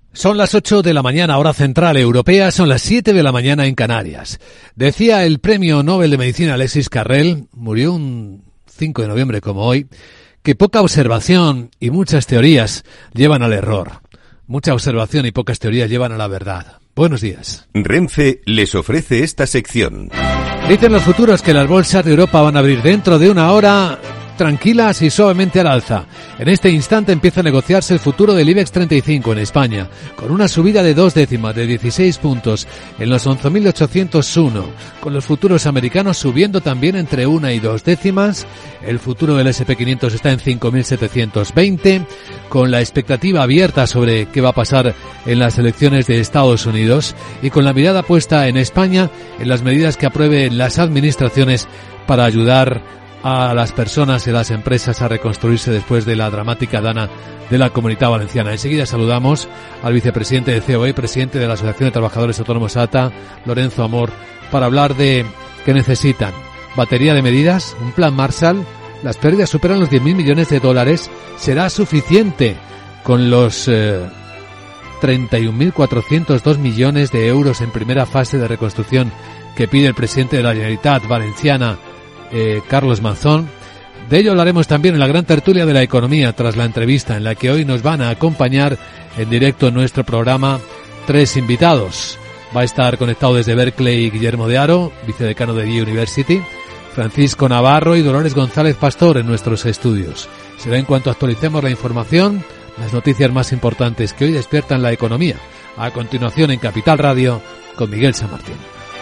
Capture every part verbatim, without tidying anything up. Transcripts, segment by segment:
Son las ocho de la mañana, hora central europea, son las siete de la mañana en Canarias. Decía el premio Nobel de Medicina Alexis Carrel, murió un cinco de noviembre como hoy, que poca observación y muchas teorías llevan al error. Mucha observación y pocas teorías llevan a la verdad. Buenos días. Renfe les ofrece esta sección. Dicen los futuros que las bolsas de Europa van a abrir dentro de una hora, tranquilas y suavemente al alza. En este instante empieza a negociarse el futuro del IBEX treinta y cinco en España, con una subida de dos décimas, de dieciséis puntos, en los once mil ochocientos uno, con los futuros americanos subiendo también entre una y dos décimas. El futuro del ese and pe quinientos está en cinco mil setecientos veinte, con la expectativa abierta sobre qué va a pasar en las elecciones de Estados Unidos y con la mirada puesta en España en las medidas que aprueben las administraciones para ayudar a las personas y a las empresas a reconstruirse después de la dramática dana de la Comunidad Valenciana. Enseguida saludamos al vicepresidente de C O E, presidente de la Asociación de Trabajadores Autónomos A T A, Lorenzo Amor, para hablar de qué necesitan. Batería de medidas, un plan Marshall, las pérdidas superan los diez mil millones de dólares, será suficiente con los eh, treinta y un mil cuatrocientos dos millones de euros en primera fase de reconstrucción que pide el presidente de la Generalitat Valenciana, Eh, Carlos Mazón. De ello hablaremos también en la gran tertulia de la economía tras la entrevista en la que hoy nos van a acompañar en directo en nuestro programa tres invitados. Va a estar conectado desde Berkeley Guillermo de Haro, vicedecano de Dee University, Francisco Navarro y Dolores González Pastor en nuestros estudios. Será en cuanto actualicemos la información, las noticias más importantes que hoy despiertan la economía. A continuación en Capital Radio con Miguel San Martín.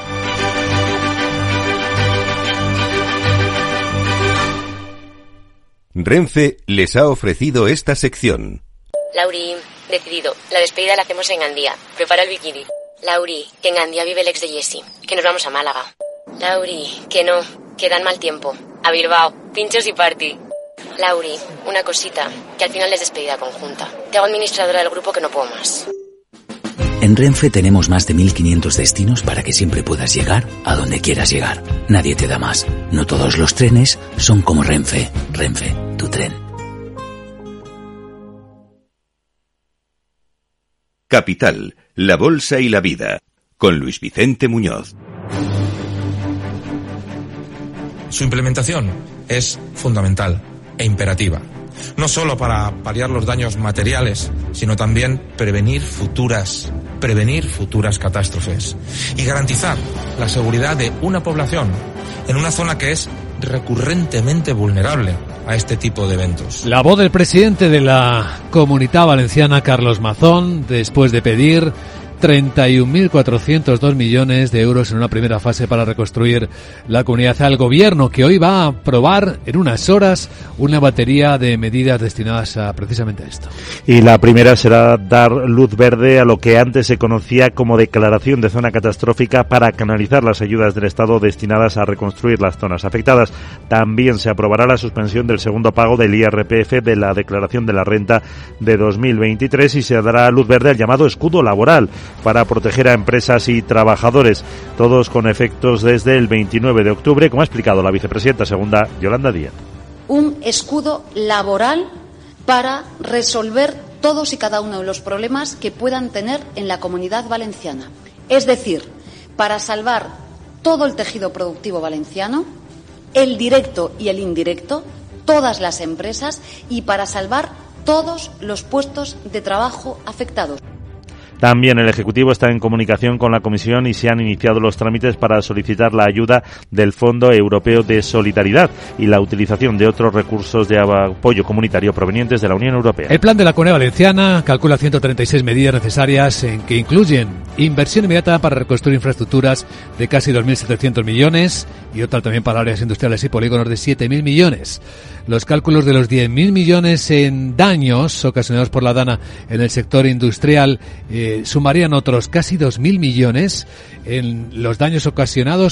Renfe les ha ofrecido esta sección. Lauri, decidido, la despedida la hacemos en Gandía. Prepara el bikini. Lauri, que en Gandía vive el ex de Jessie, que nos vamos a Málaga. Lauri, que no, que dan mal tiempo. A Bilbao, pinchos y party. Lauri, una cosita, que al final es despedida conjunta. Te hago administradora del grupo que no puedo más. En Renfe tenemos más de mil quinientos destinos para que siempre puedas llegar a donde quieras llegar. Nadie te da más. No todos los trenes son como Renfe. Renfe, tu tren. Capital, la bolsa y la vida, con Luis Vicente Muñoz. Su implementación es fundamental e imperativa. No solo para paliar los daños materiales, sino también prevenir futuras, prevenir futuras catástrofes y garantizar la seguridad de una población en una zona que es recurrentemente vulnerable a este tipo de eventos. La voz del presidente de la Comunidad Valenciana, Carlos Mazón, después de pedir treinta y un mil cuatrocientos dos millones de euros en una primera fase para reconstruir la comunidad, al gobierno que hoy va a aprobar en unas horas una batería de medidas destinadas a precisamente a esto. Y la primera será dar luz verde a lo que antes se conocía como declaración de zona catastrófica para canalizar las ayudas del Estado destinadas a reconstruir las zonas afectadas. También se aprobará la suspensión del segundo pago del I R P F de la declaración de la renta de dos mil veintitrés y se dará luz verde al llamado escudo laboral para proteger a empresas y trabajadores, todos con efectos desde el veintinueve de octubre, como ha explicado la vicepresidenta segunda, Yolanda Díaz. Un escudo laboral para resolver todos y cada uno de los problemas que puedan tener en la Comunidad Valenciana. Es decir, para salvar todo el tejido productivo valenciano, el directo y el indirecto, todas las empresas y para salvar todos los puestos de trabajo afectados. También el Ejecutivo está en comunicación con la Comisión y se han iniciado los trámites para solicitar la ayuda del Fondo Europeo de Solidaridad y la utilización de otros recursos de apoyo comunitario provenientes de la Unión Europea. El plan de la Comunidad Valenciana calcula ciento treinta y seis medidas necesarias en que incluyen inversión inmediata para reconstruir infraestructuras de casi dos mil setecientos millones y otra también para áreas industriales y polígonos de siete mil millones. Los cálculos de los diez mil millones en daños ocasionados por la dana en el sector industrial eh, sumarían otros casi dos mil millones en los daños ocasionados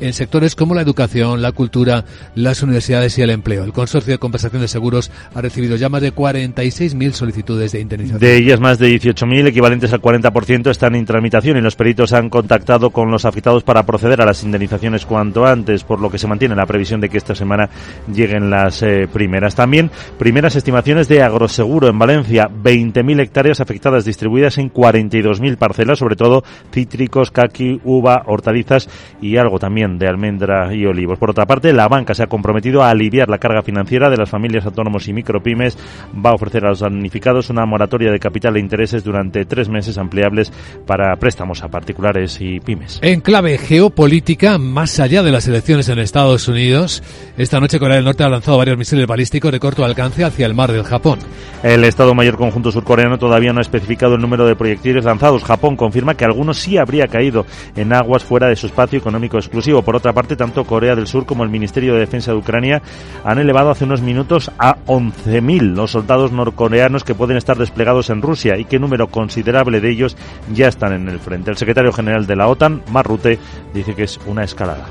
en sectores como la educación, la cultura, las universidades y el empleo. El Consorcio de Compensación de Seguros ha recibido ya más de cuarenta y seis mil solicitudes de indemnización. De ellas, más de dieciocho mil, equivalentes al cuarenta por ciento, están en tramitación y los peritos han contactado con los afectados para proceder a las indemnizaciones cuanto antes, por lo que se mantiene la previsión de que esta semana lleguen las eh, primeras. También primeras estimaciones de Agroseguro en Valencia, veinte mil hectáreas afectadas distribuidas en cuarenta y dos mil parcelas, sobre todo cítricos, caqui, uva, hortalizas y algo también de almendra y olivos. Por otra parte, la banca se ha comprometido a aliviar la carga financiera de las familias, autónomos y micropymes. Va a ofrecer a los damnificados una moratoria de capital e intereses durante tres meses ampliables para préstamos a particulares y pymes. En clave geopolítica, más allá de las elecciones en Estados Unidos, esta noche Corea del Norte ha lanzado varios misiles balísticos de corto alcance hacia el mar del Japón. El Estado Mayor Conjunto surcoreano todavía no ha especificado el número de proyectiles lanzados. Japón confirma que algunos sí habría caído en aguas fuera de su espacio económico exclusivo. Por otra parte, tanto Corea del Sur como el Ministerio de Defensa de Ucrania han elevado hace unos minutos a once mil los soldados norcoreanos que pueden estar desplegados en Rusia y que número considerable de ellos ya están en el frente. El secretario general de la OTAN, Mark Rutte, dice que es una escalada.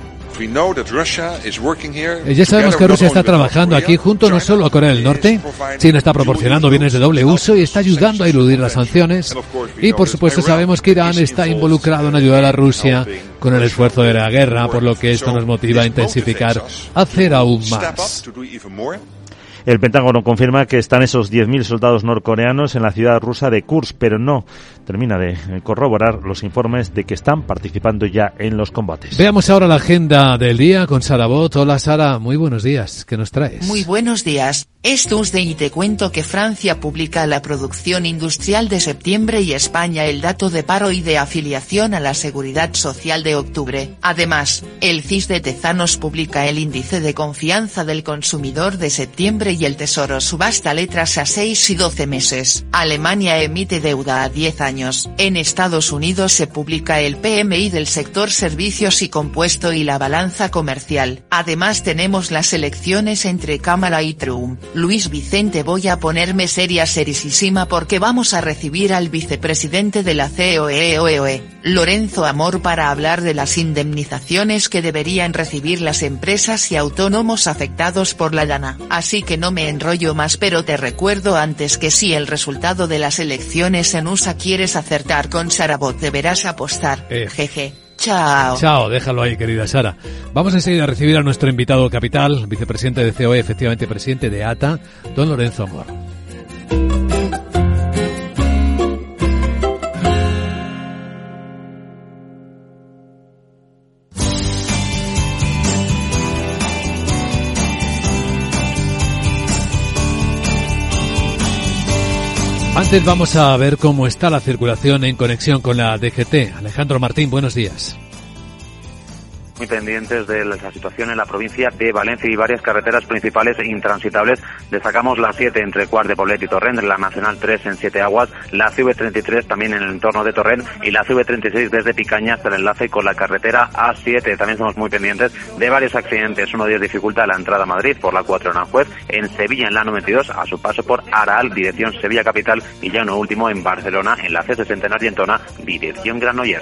Ya sabemos que Rusia está trabajando aquí junto no solo a Corea del Norte. China está proporcionando bienes de doble uso y está ayudando a eludir las sanciones. Y por supuesto sabemos que Irán está involucrado en ayudar a Rusia con el esfuerzo de la guerra, por lo que esto nos motiva a intensificar, a hacer aún más. El Pentágono confirma que están esos diez mil soldados norcoreanos en la ciudad rusa de Kursk, pero no termina de corroborar los informes de que están participando ya en los combates. Veamos ahora la agenda del día con Sara Bot. Hola Sara, muy buenos días. ¿Qué nos traes? Muy buenos días. Es Tuesday y te cuento que Francia publica la producción industrial de septiembre y España el dato de paro y de afiliación a la Seguridad Social de octubre. Además, el C I S de Tezanos publica el índice de confianza del consumidor de septiembre y el Tesoro subasta letras a seis y doce meses. Alemania emite deuda a diez años. En Estados Unidos se publica el P M I del sector servicios y compuesto y la balanza comercial. Además tenemos las elecciones entre Cámara y Trump. Luis Vicente, voy a ponerme seria serisísima porque vamos a recibir al vicepresidente de la C O E, O E O E, Lorenzo Amor, para hablar de las indemnizaciones que deberían recibir las empresas y autónomos afectados por la DANA. Así que no me enrollo más, pero te recuerdo antes que si el resultado de las elecciones en U S A quieres acertar con Sara Bot deberás apostar. Eh. Jeje. Chao. Chao, déjalo ahí, querida Sara. Vamos enseguida a recibir a nuestro invitado capital, vicepresidente de C O E, efectivamente presidente de A T A, don Lorenzo Amor. Antes vamos a ver cómo está la circulación en conexión con la D G T. Alejandro Martín, buenos días. Muy pendientes de la situación en la provincia de Valencia y varias carreteras principales intransitables. Destacamos la siete entre Quart de Poblet y Torrent, la Nacional tres en Siete Aguas, la C V treinta y tres también en el entorno de Torrent y la C V treinta y seis desde Picaña hasta el enlace con la carretera A siete. También estamos muy pendientes de varios accidentes. Uno de ellos dificulta la entrada a Madrid por la cuatro en Aranjuez, en Sevilla en la noventa y dos a su paso por Araal, dirección Sevilla Capital, y ya uno último en Barcelona en la C sesenta en Argentona, dirección Granollers.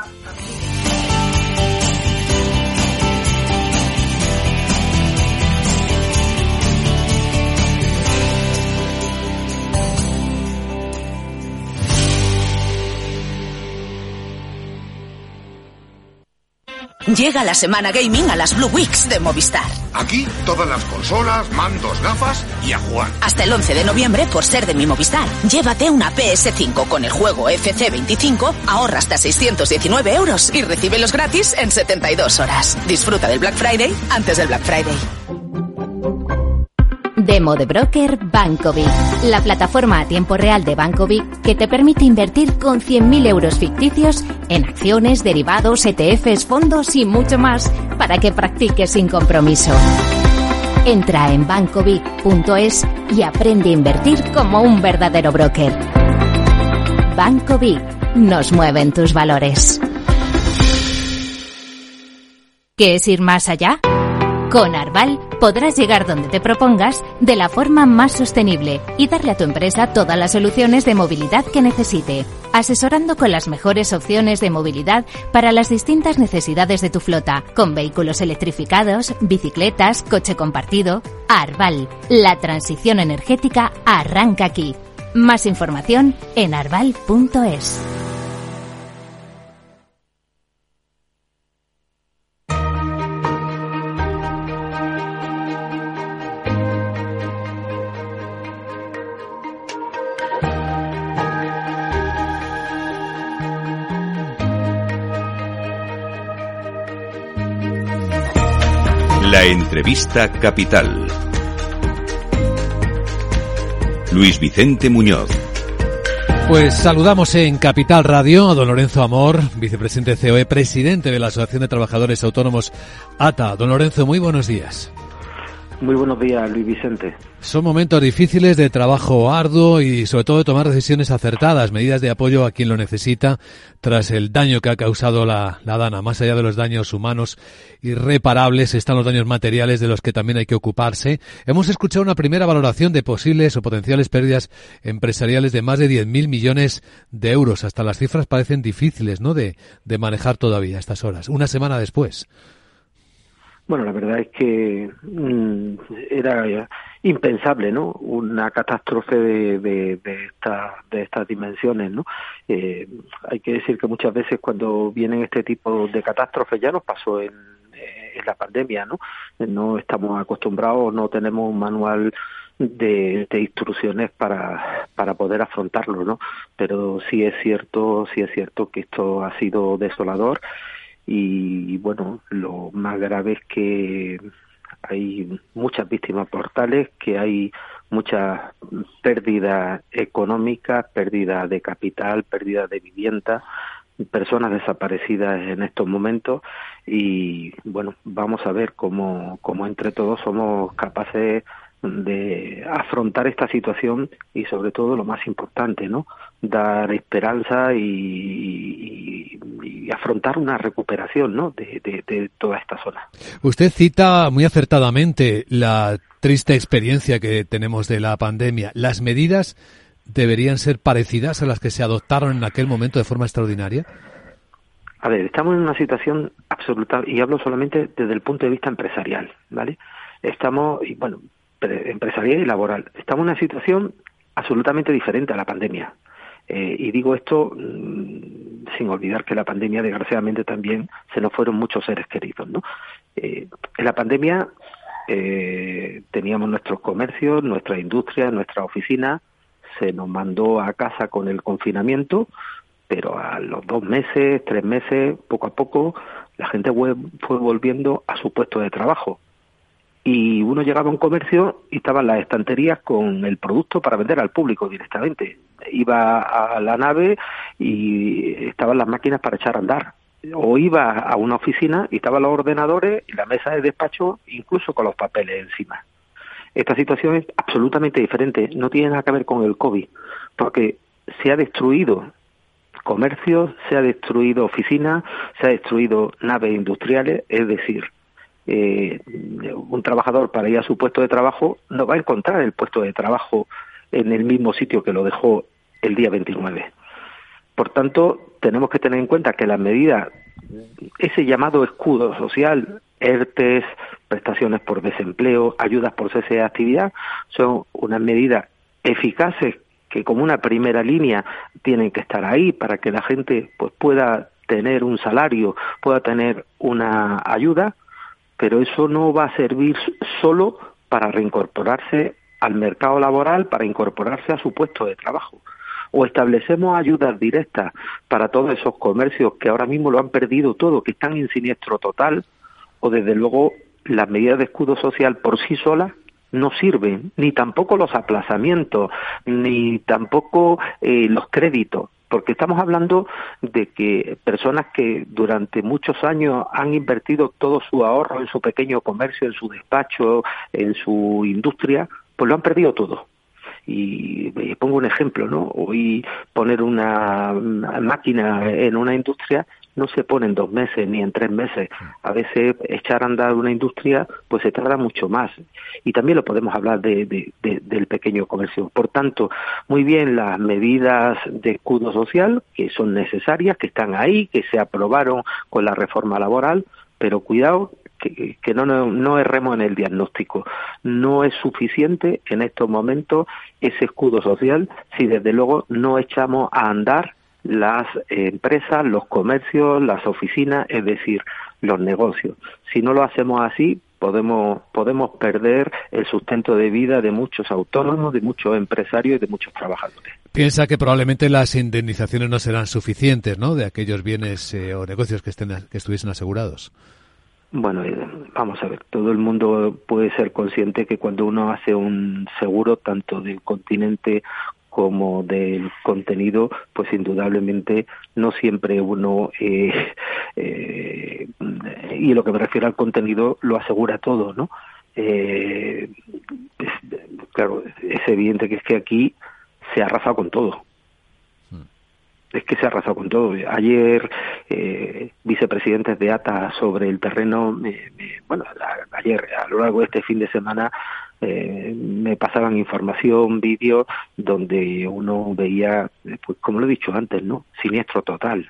Llega la semana gaming a las Blue Weeks de Movistar. Aquí todas las consolas, mandos, gafas y a jugar. Hasta el once de noviembre, por ser de mi Movistar, llévate una P S cinco con el juego F C veinticinco, ahorra hasta seiscientos diecinueve euros y recíbelos gratis en setenta y dos horas. Disfruta del Black Friday antes del Black Friday. Demo de broker Bankovic, la plataforma a tiempo real de Bankovic que te permite invertir con cien mil euros ficticios en acciones, derivados, E T Fs, fondos y mucho más para que practiques sin compromiso. Entra en bankovic punto es y aprende a invertir como un verdadero broker. Bankovic, nos mueven tus valores. ¿Qué es ir más allá? Con Arval podrás llegar donde te propongas de la forma más sostenible y darle a tu empresa todas las soluciones de movilidad que necesite, asesorando con las mejores opciones de movilidad para las distintas necesidades de tu flota, con vehículos electrificados, bicicletas, coche compartido. Arval, la transición energética arranca aquí. Más información en arval punto es. La entrevista capital. Luis Vicente Muñoz. Pues saludamos en Capital Radio a don Lorenzo Amor, vicepresidente C O E, presidente de la Asociación de Trabajadores Autónomos A T A. Don Lorenzo, muy buenos días. Muy buenos días, Luis Vicente. Son momentos difíciles de trabajo arduo y sobre todo de tomar decisiones acertadas, medidas de apoyo a quien lo necesita tras el daño que ha causado la, la Dana. Más allá de los daños humanos irreparables están los daños materiales de los que también hay que ocuparse. Hemos escuchado una primera valoración de posibles o potenciales pérdidas empresariales de más de diez mil millones de euros. Hasta las cifras parecen difíciles, ¿no?, de, de manejar todavía a estas horas, una semana después. Bueno, la verdad es que mmm, era impensable, ¿no?, una catástrofe de, de, de, esta, de estas dimensiones, ¿no? Eh, hay que decir que muchas veces cuando vienen este tipo de catástrofes, ya nos pasó en, en la pandemia, ¿no? No estamos acostumbrados, no tenemos un manual de, de instrucciones para para poder afrontarlo, ¿no? Pero sí es cierto, sí es cierto que esto ha sido desolador. Y bueno, lo más grave es que hay muchas víctimas mortales, que hay muchas pérdidas económicas, pérdida de capital, pérdida de vivienda, personas desaparecidas en estos momentos. Y bueno, vamos a ver cómo, cómo entre todos somos capaces de afrontar esta situación y sobre todo lo más importante, ¿no?, dar esperanza y, y, y afrontar una recuperación, ¿no?, de, de, de toda esta zona. Usted cita muy acertadamente la triste experiencia que tenemos de la pandemia. ¿Las medidas deberían ser parecidas a las que se adoptaron en aquel momento de forma extraordinaria? A ver, estamos en una situación absoluta, y hablo solamente desde el punto de vista empresarial, ¿vale? Estamos, y bueno, empresarial y laboral. Estamos en una situación absolutamente diferente a la pandemia. Eh, y digo esto mmm, sin olvidar que la pandemia, desgraciadamente, también se nos fueron muchos seres queridos, ¿no? Eh, en la pandemia eh, teníamos nuestros comercios, nuestra industria, nuestra oficina, se nos mandó a casa con el confinamiento, pero a los dos meses, tres meses, poco a poco, la gente fue, fue volviendo a su puesto de trabajo. Y uno llegaba a un comercio y estaban las estanterías con el producto para vender al público directamente. Iba a la nave y estaban las máquinas para echar a andar. O iba a una oficina y estaban los ordenadores y la mesa de despacho, incluso con los papeles encima. Esta situación es absolutamente diferente. No tiene nada que ver con el COVID, porque se ha destruido comercios, se ha destruido oficinas, se ha destruido naves industriales, es decir, Eh, un trabajador para ir a su puesto de trabajo no va a encontrar el puesto de trabajo en el mismo sitio que lo dejó el día veintinueve. Por tanto, tenemos que tener en cuenta que las medidas, ese llamado escudo social, ERTES, prestaciones por desempleo, ayudas por cese de actividad, son unas medidas eficaces que como una primera línea tienen que estar ahí para que la gente pues pueda tener un salario, pueda tener una ayuda, pero eso no va a servir solo para reincorporarse al mercado laboral, para incorporarse a su puesto de trabajo. O establecemos ayudas directas para todos esos comercios que ahora mismo lo han perdido todo, que están en siniestro total, o desde luego las medidas de escudo social por sí solas no sirven, ni tampoco los aplazamientos, ni tampoco eh, los créditos. Porque estamos hablando de que personas que durante muchos años han invertido todo su ahorro en su pequeño comercio, en su despacho, en su industria, pues lo han perdido todo. Y, y pongo un ejemplo, ¿no? Hoy poner una, una máquina en una industria no se pone en dos meses ni en tres meses. A veces echar a andar una industria pues se tarda mucho más. Y también lo podemos hablar de, de, de, del pequeño comercio. Por tanto, muy bien las medidas de escudo social, que son necesarias, que están ahí, que se aprobaron con la reforma laboral, pero cuidado, que, que no, no, no erremos en el diagnóstico. No es suficiente en estos momentos ese escudo social si desde luego no echamos a andar las empresas, los comercios, las oficinas, es decir, los negocios. Si no lo hacemos así, podemos podemos perder el sustento de vida de muchos autónomos, de muchos empresarios y de muchos trabajadores. Piensa que probablemente las indemnizaciones no serán suficientes, ¿no?, de aquellos bienes eh, o negocios que estén que estuviesen asegurados. Bueno, eh, vamos a ver, todo el mundo puede ser consciente que cuando uno hace un seguro, tanto del continente como del contenido, pues indudablemente no siempre uno, eh, eh, y lo que me refiero al contenido, lo asegura todo, ¿no? Eh, es, claro, es evidente que es que aquí se ha arrasado con todo. Es que se ha arrasado con todo. Ayer, eh, vicepresidentes de A T A sobre el terreno, me, me, bueno, a, ayer, a lo largo de este fin de semana, eh, me pasaban información, vídeos, donde uno veía, pues como lo he dicho antes, ¿no?, siniestro total.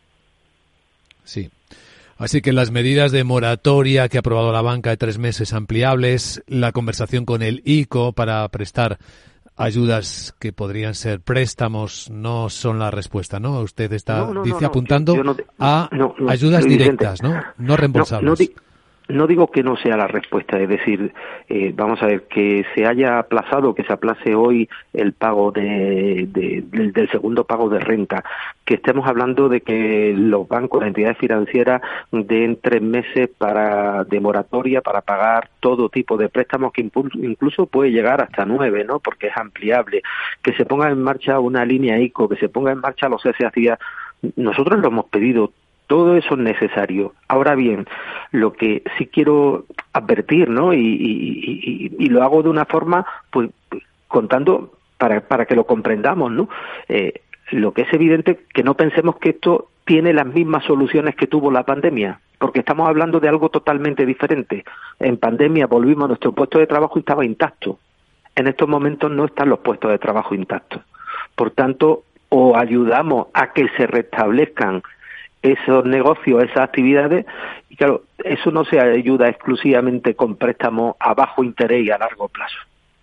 Sí. Así que las medidas de moratoria que ha aprobado la banca de tres meses ampliables, la conversación con el I C O para prestar ayudas que podrían ser préstamos, no son la respuesta, ¿no? Usted está, no, no, dice, no, no. apuntando yo, yo no, a no, no, ayudas evidente. directas, ¿no? No reembolsables. No, no, di- no digo que no sea la respuesta, es decir, eh, vamos a ver, que se haya aplazado, que se aplace hoy el pago de, de, del, del segundo pago de renta, que estemos hablando de que los bancos, las entidades financieras den tres meses para de moratoria para pagar todo tipo de préstamos, que incluso puede llegar hasta nueve, ¿no?, porque es ampliable, que se ponga en marcha una línea I C O, que se ponga en marcha los S A C I A. Nosotros lo hemos pedido. Todo eso es necesario. Ahora bien, lo que sí quiero advertir, ¿no?, y, y, y, y lo hago de una forma, pues, contando para, para que lo comprendamos, ¿no? Eh, lo que es evidente que no pensemos que esto tiene las mismas soluciones que tuvo la pandemia, porque estamos hablando de algo totalmente diferente. En pandemia volvimos a nuestro puesto de trabajo y estaba intacto. En estos momentos no están los puestos de trabajo intactos. Por tanto, o ayudamos a que se restablezcan esos negocios, esas actividades, y claro, eso no se ayuda exclusivamente con préstamos a bajo interés y a largo plazo.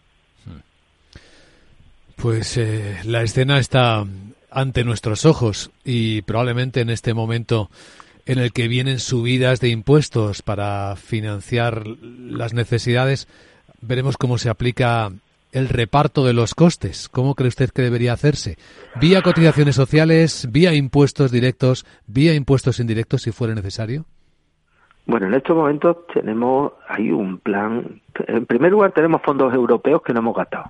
Pues eh, la escena está ante nuestros ojos y probablemente en este momento en el que vienen subidas de impuestos para financiar las necesidades, veremos cómo se aplica el reparto de los costes. ¿Cómo cree usted que debería hacerse? ¿Vía cotizaciones sociales, vía impuestos directos, vía impuestos indirectos si fuera necesario? Bueno, en estos momentos tenemos ahí un plan. En primer lugar, tenemos fondos europeos que no hemos gastado.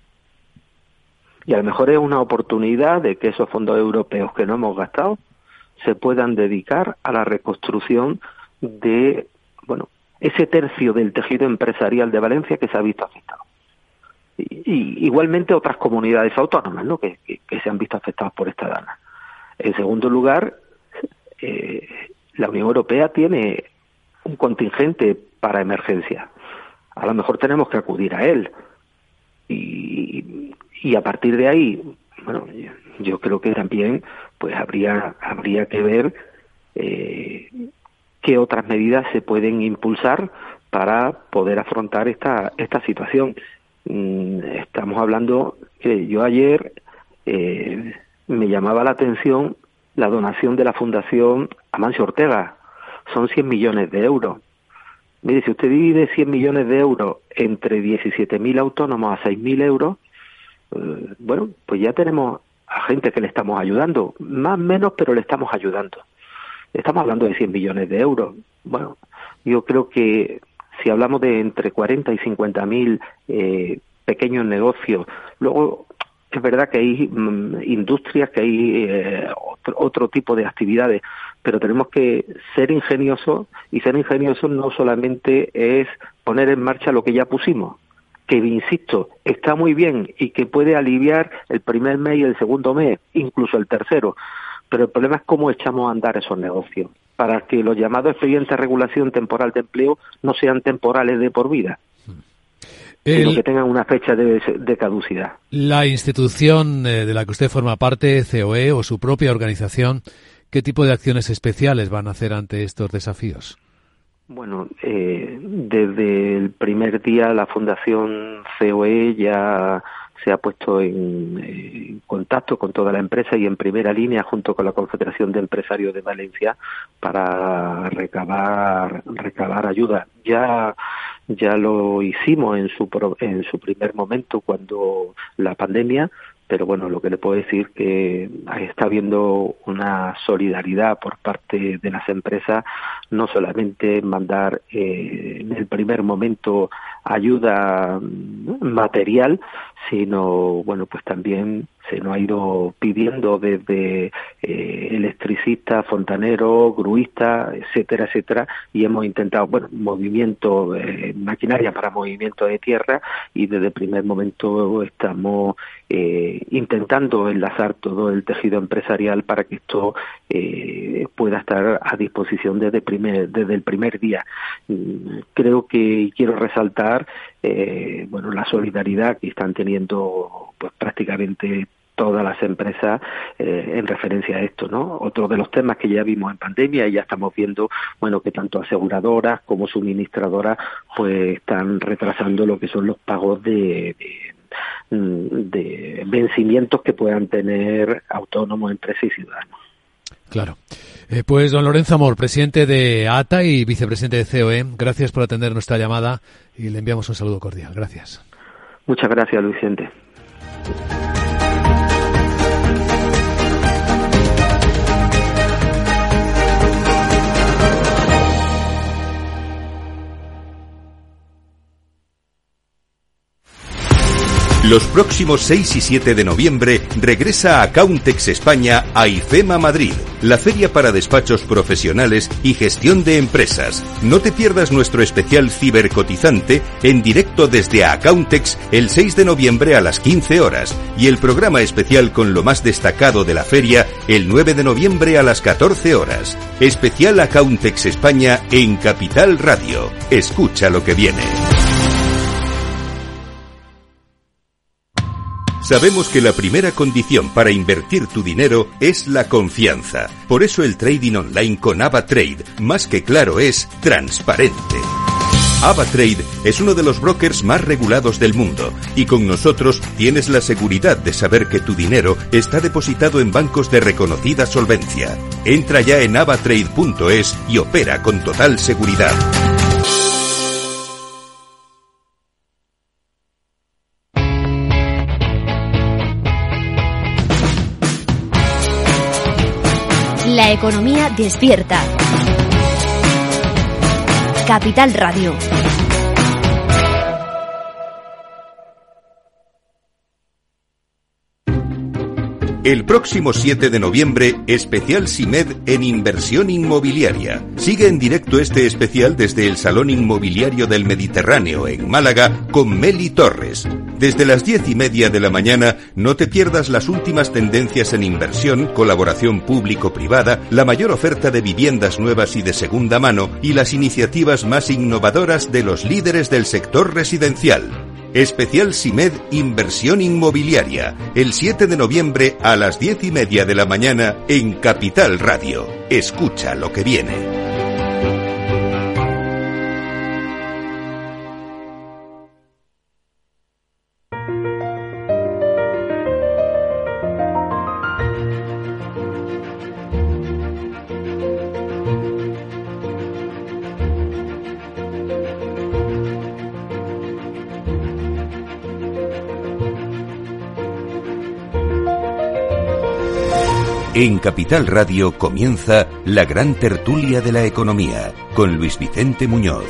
Y a lo mejor es una oportunidad de que esos fondos europeos que no hemos gastado se puedan dedicar a la reconstrucción de, bueno, ese tercio del tejido empresarial de Valencia que se ha visto afectado. Y, y igualmente otras comunidades autónomas, ¿no?, que, que, que se han visto afectadas por esta dana. En segundo lugar, eh, la Unión Europea tiene un contingente para emergencia. A lo mejor tenemos que acudir a él. Y, y a partir de ahí, bueno, yo, yo creo que también pues habría habría que ver eh, qué otras medidas se pueden impulsar para poder afrontar esta esta situación. Estamos hablando que yo ayer eh, me llamaba la atención la donación de la Fundación Amancio Ortega. Son cien millones de euros. Mire, si usted divide cien millones de euros entre diecisiete mil autónomos a seis mil euros, eh, bueno, pues ya tenemos a gente que le estamos ayudando. Más o menos, pero le estamos ayudando. Estamos hablando de cien millones de euros. Bueno, yo creo que si hablamos de entre cuarenta y cincuenta mil eh, pequeños negocios, luego es verdad que hay mm, industrias, que hay eh, otro, otro tipo de actividades, pero tenemos que ser ingeniosos, y ser ingeniosos no solamente es poner en marcha lo que ya pusimos, que, insisto, está muy bien y que puede aliviar el primer mes y el segundo mes, incluso el tercero, pero el problema es cómo echamos a andar esos negocios, para que los llamados expedientes de regulación temporal de empleo no sean temporales de por vida, el, sino que tengan una fecha de, de caducidad. La institución de la que usted forma parte, C O E, o su propia organización, ¿qué tipo de acciones especiales van a hacer ante estos desafíos? Bueno, eh, desde el primer día la Fundación C O E ya se ha puesto en, en contacto con toda la empresa y en primera línea junto con la Confederación de Empresarios de Valencia para recabar recabar ayuda. Ya ya lo hicimos en su en su primer momento cuando la pandemia, pero bueno, lo que le puedo decir que está habiendo una solidaridad por parte de las empresas, no solamente mandar eh, en el primer momento ayuda material, sino bueno, pues también se nos ha ido pidiendo desde eh, electricistas, fontaneros, gruistas, etcétera, etcétera, y hemos intentado, bueno, movimiento, eh, maquinaria para movimiento de tierra, y desde el primer momento estamos eh, intentando enlazar todo el tejido empresarial para que esto eh, pueda estar a disposición desde, primer, desde el primer día. Creo que quiero resaltar eh, bueno, la solidaridad que están teniendo pues prácticamente todas las empresas eh, en referencia a esto, ¿no? Otro de los temas que ya vimos en pandemia y ya estamos viendo, bueno, que tanto aseguradoras como suministradoras pues están retrasando lo que son los pagos de, de, de vencimientos que puedan tener autónomos, empresas y ciudadanos. Claro. Eh, pues don Lorenzo Amor, presidente de A T A y vicepresidente de C O E, gracias por atender nuestra llamada y le enviamos un saludo cordial. Gracias. Muchas gracias, Luis Vicente. Los próximos seis y siete de noviembre regresa a Accountex España a IFEMA Madrid, la feria para despachos profesionales y gestión de empresas. No te pierdas nuestro especial cibercotizante en directo desde Accountex el seis de noviembre a las quince horas y el programa especial con lo más destacado de la feria el nueve de noviembre a las catorce horas. Especial Accountex España en Capital Radio. Escucha lo que viene. Sabemos que la primera condición para invertir tu dinero es la confianza. Por eso el trading online con AvaTrade, más que claro, es transparente. AvaTrade es uno de los brokers más regulados del mundo y con nosotros tienes la seguridad de saber que tu dinero está depositado en bancos de reconocida solvencia. Entra ya en avatrade punto es y opera con total seguridad. La economía despierta. Capital Radio. El próximo siete de noviembre, especial SIMED en inversión inmobiliaria. Sigue en directo este especial desde el Salón Inmobiliario del Mediterráneo en Málaga con Meli Torres. Desde las diez y media de la mañana no te pierdas las últimas tendencias en inversión, colaboración público-privada, la mayor oferta de viviendas nuevas y de segunda mano y las iniciativas más innovadoras de los líderes del sector residencial. Especial SIMED Inversión Inmobiliaria, el siete de noviembre a las diez y media de la mañana en Capital Radio. Escucha lo que viene. En Capital Radio comienza la gran tertulia de la economía con Luis Vicente Muñoz.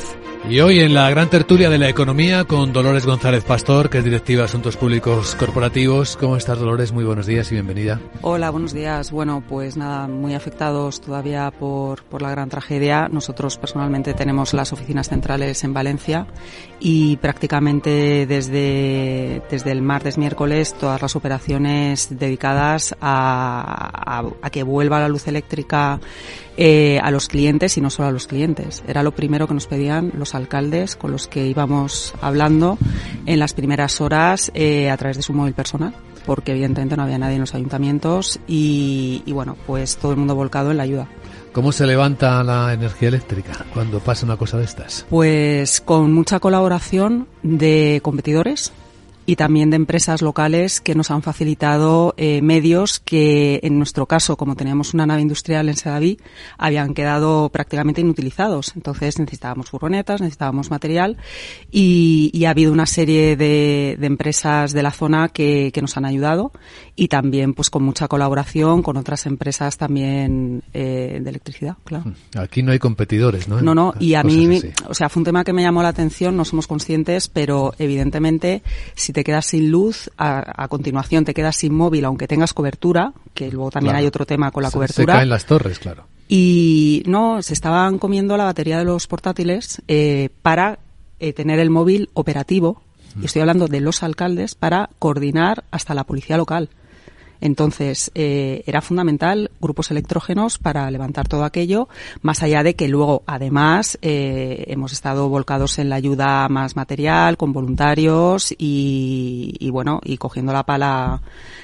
Y hoy en la gran tertulia de la economía con Dolores González Pastor, que es directiva de Asuntos Públicos Corporativos. ¿Cómo estás, Dolores? Muy buenos días y bienvenida. Hola, buenos días. Bueno, pues nada, muy afectados todavía por, por la gran tragedia. Nosotros personalmente tenemos las oficinas centrales en Valencia y prácticamente desde, desde el martes, miércoles, todas las operaciones dedicadas a, a, a que vuelva la luz eléctrica Eh, a los clientes y no solo a los clientes. Era lo primero que nos pedían los alcaldes con los que íbamos hablando en las primeras horas eh, a través de su móvil personal, porque evidentemente no había nadie en los ayuntamientos y, y bueno, pues todo el mundo volcado en la ayuda. ¿Cómo se levanta la energía eléctrica cuando pasa una cosa de estas? Pues con mucha colaboración de competidores y también de empresas locales que nos han facilitado eh, medios que, en nuestro caso, como teníamos una nave industrial en Sedaví, habían quedado prácticamente inutilizados. Entonces necesitábamos furgonetas, necesitábamos material y, y ha habido una serie de, de empresas de la zona que, que nos han ayudado y también pues con mucha colaboración con otras empresas también eh, de electricidad, claro. Aquí no hay competidores, ¿no? No, no, y a Cosas mí, así. o sea, fue un tema que me llamó la atención, no somos conscientes, pero evidentemente si te quedas sin luz, a, a continuación te quedas sin móvil, aunque tengas cobertura, que luego también Claro. hay otro tema con la Se- cobertura. Se caen las torres, claro. Y no, se estaban comiendo la batería de los portátiles eh, para eh, tener el móvil operativo, y estoy hablando de los alcaldes, para coordinar hasta la policía local. Entonces, eh, era fundamental grupos electrógenos para levantar todo aquello, más allá de que luego, además, eh, hemos estado volcados en la ayuda más material, con voluntarios y, y bueno, y cogiendo la pala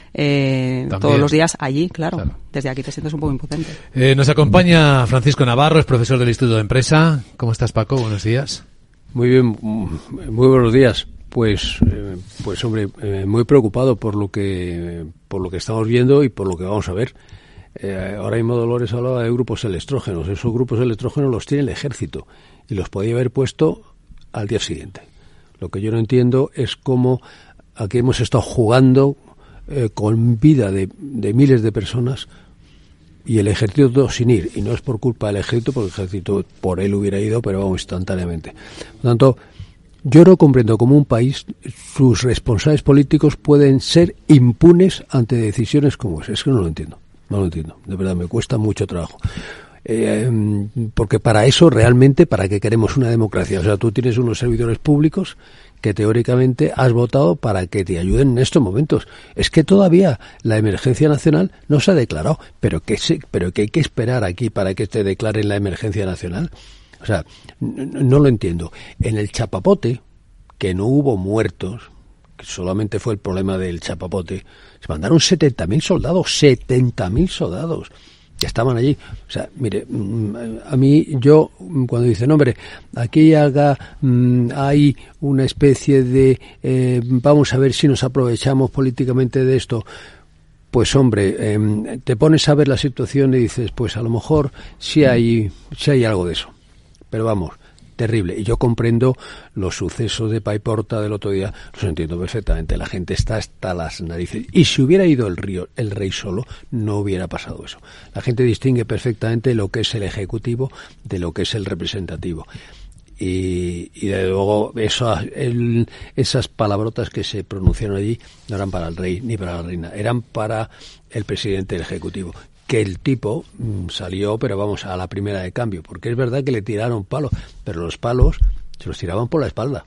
eh, todos los días allí, claro. claro. Desde aquí te sientes un poco impotente. Eh, nos acompaña Francisco Navarro, es profesor del Instituto de Empresa. ¿Cómo estás, Paco? Buenos días. Muy bien, muy buenos días. Pues, eh, pues hombre, eh, muy preocupado por lo que por lo que estamos viendo y por lo que vamos a ver. Eh, ahora mismo Dolores hablaba de grupos electrógenos. Esos grupos electrógenos los tiene el ejército y los podía haber puesto al día siguiente. Lo que yo no entiendo es cómo aquí hemos estado jugando eh, con vida de, de miles de personas y el ejército sin ir. Y no es por culpa del ejército, porque el ejército por él hubiera ido, pero vamos, instantáneamente. Por lo tanto, yo no comprendo cómo un país, sus responsables políticos pueden ser impunes ante decisiones como esa. Es que no lo entiendo, no lo entiendo. De verdad, me cuesta mucho trabajo. Eh, porque para eso realmente, ¿para qué queremos una democracia? O sea, tú tienes unos servidores públicos que teóricamente has votado para que te ayuden en estos momentos. Es que todavía la emergencia nacional no se ha declarado, pero que se, pero que hay que esperar aquí para que te declaren la emergencia nacional. O sea, no, no lo entiendo. En el chapapote, que no hubo muertos, que solamente fue el problema del chapapote, se mandaron setenta mil soldados, setenta mil soldados que estaban allí. O sea, mire, a mí, yo, cuando dicen, hombre, aquí haga, hay una especie de, eh, vamos a ver si nos aprovechamos políticamente de esto. Pues hombre, eh, te pones a ver la situación y dices, pues a lo mejor sí hay, sí hay algo de eso. Pero vamos, terrible. Y yo comprendo los sucesos de Paiporta del otro día, los entiendo perfectamente. La gente está hasta las narices. Y si hubiera ido el río, el rey solo, no hubiera pasado eso. La gente distingue perfectamente lo que es el ejecutivo de lo que es el representativo. Y, y de luego eso, el, esas palabrotas que se pronunciaron allí no eran para el rey ni para la reina, eran para el presidente del ejecutivo. Que el tipo mmm, salió, pero vamos, a la primera de cambio, porque es verdad que le tiraron palos, pero los palos se los tiraban por la espalda,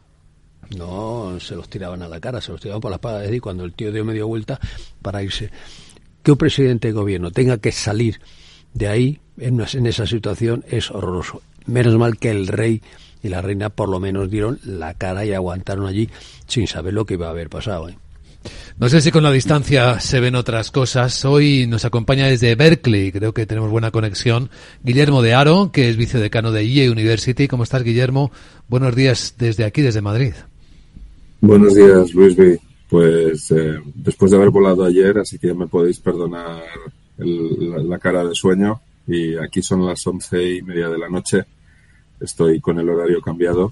no se los tiraban a la cara, se los tiraban por la espalda. Es decir, cuando el tío dio media vuelta para irse, que un presidente de gobierno tenga que salir de ahí en, una, en esa situación es horroroso. Menos mal que el rey y la reina por lo menos dieron la cara y aguantaron allí sin saber lo que iba a haber pasado, ¿eh? No sé si con la distancia se ven otras cosas. Hoy nos acompaña desde Berkeley, creo que tenemos buena conexión, Guillermo de Haro, que es vicedecano de Yale University. ¿Cómo estás, Guillermo? Buenos días desde aquí, desde Madrid. Buenos días, Luis B. Pues eh, después de haber volado ayer, así que ya me podéis perdonar el, la, la cara de sueño. Y aquí son las once y media de la noche. Estoy con el horario cambiado,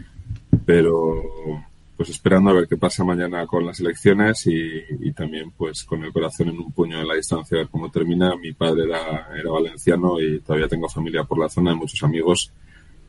pero pues esperando a ver qué pasa mañana con las elecciones y, y también pues con el corazón en un puño en la distancia a ver cómo termina. Mi padre era, era valenciano y todavía tengo familia por la zona, muchos amigos,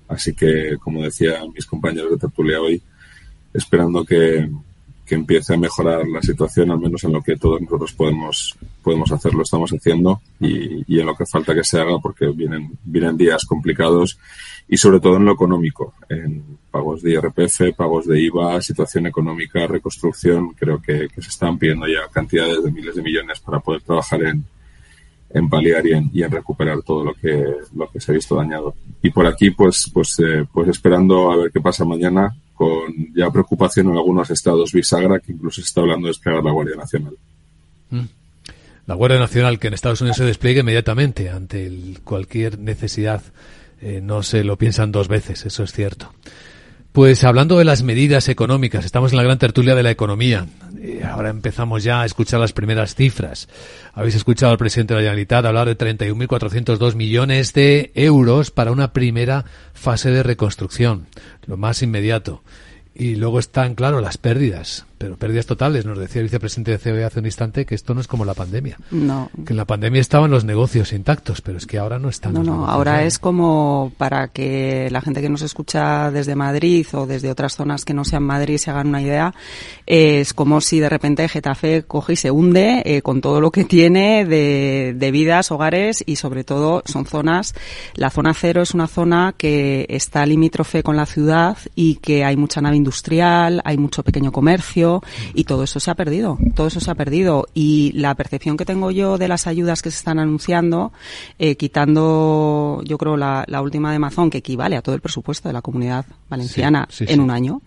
Así que, como decían mis compañeros de tertulia hoy, esperando que, que empiece a mejorar la situación, al menos en lo que todos nosotros podemos podemos hacer, lo estamos haciendo, y, y en lo que falta que se haga, porque vienen vienen días complicados, y sobre todo en lo económico, en pagos de I R P F, pagos de I V A, situación económica, reconstrucción. Creo que, que se están pidiendo ya cantidades de miles de millones para poder trabajar en en paliar y en, y en recuperar todo lo que lo que se ha visto dañado. Y por aquí, pues pues eh, pues esperando a ver qué pasa mañana, con ya preocupación en algunos estados bisagra, que incluso se está hablando de desplegar la Guardia Nacional. Mm. La Guardia Nacional, que en Estados Unidos se despliegue inmediatamente ante el, cualquier necesidad. Eh, no se lo piensan dos veces, eso es cierto. Pues hablando de las medidas económicas, estamos en la gran tertulia de la economía. Eh, ahora empezamos ya a escuchar las primeras cifras. Habéis escuchado al presidente de la Generalitat hablar de treinta y un mil cuatrocientos dos millones de euros para una primera fase de reconstrucción, lo más inmediato. Y luego están, claro, las pérdidas, pero pérdidas totales. Nos decía el vicepresidente de C O E hace un instante que esto no es como la pandemia. No. Que en la pandemia estaban los negocios intactos, pero es que ahora no están no, los no, negocios. Ahora es como para que la gente que nos escucha desde Madrid o desde otras zonas que no sean Madrid se hagan una idea, eh, es como si de repente Getafe coge y se hunde eh, con todo lo que tiene de, de vidas, hogares, y sobre todo son zonas, la zona cero es una zona que está limítrofe con la ciudad y que hay mucha nave industrial, hay mucho pequeño comercio, y todo eso se ha perdido, todo eso se ha perdido. Y la percepción que tengo yo de las ayudas que se están anunciando, eh, quitando, yo creo, la, la última de Amazon, que equivale a todo el presupuesto de la Comunidad Valenciana sí, sí, en sí. un año,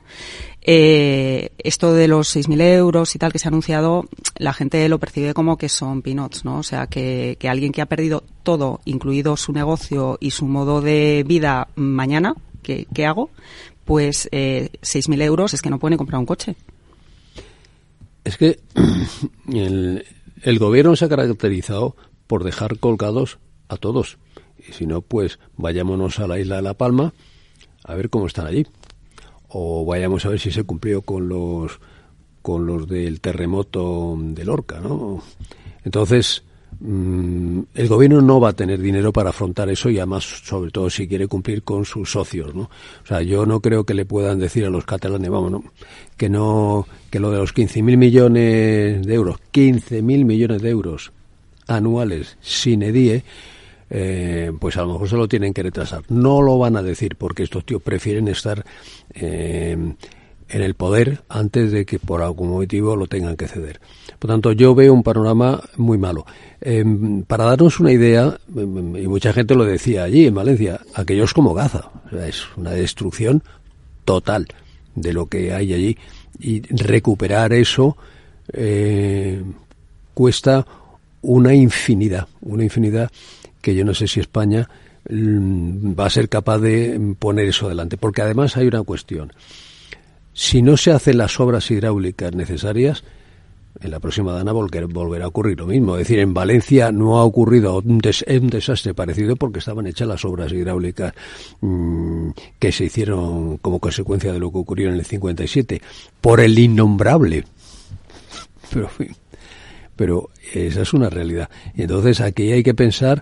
eh, esto de los seis mil euros y tal que se ha anunciado, la gente lo percibe como que son peanuts, ¿no? O sea, que, que alguien que ha perdido todo, incluido su negocio y su modo de vida mañana, ¿qué, qué hago? Pues eh, seis mil euros es que no puede ni comprar un coche. Es que el, el gobierno se ha caracterizado por dejar colgados a todos. Y si no, pues vayámonos a la isla de La Palma a ver cómo están allí. O vayamos a ver si se cumplió con los con los del terremoto de Lorca, ¿no? Entonces, mmm, el gobierno no va a tener dinero para afrontar eso, y además, sobre todo, si quiere cumplir con sus socios, ¿no? O sea, yo no creo que le puedan decir a los catalanes, vamos, ¿no?, que no, que lo de los quince mil millones de euros, quince mil millones de euros anuales sin E D I E, eh, pues a lo mejor se lo tienen que retrasar. No lo van a decir, porque estos tíos prefieren estar eh, en el poder antes de que por algún motivo lo tengan que ceder. Por tanto, yo veo un panorama muy malo. Eh, para darnos una idea, y mucha gente lo decía allí en Valencia, aquello es como Gaza, o sea, es una destrucción total de lo que hay allí, y recuperar eso eh, cuesta una infinidad, una infinidad que yo no sé si España va a ser capaz de poner eso adelante, porque además hay una cuestión. Si no se hacen las obras hidráulicas necesarias, en la próxima dana volverá a ocurrir lo mismo. Es decir, en Valencia no ha ocurrido un, des- un desastre parecido porque estaban hechas las obras hidráulicas mmm, que se hicieron como consecuencia de lo que ocurrió en el cincuenta y siete, por el innombrable. Pero, en fin, pero esa es una realidad. Y entonces aquí hay que pensar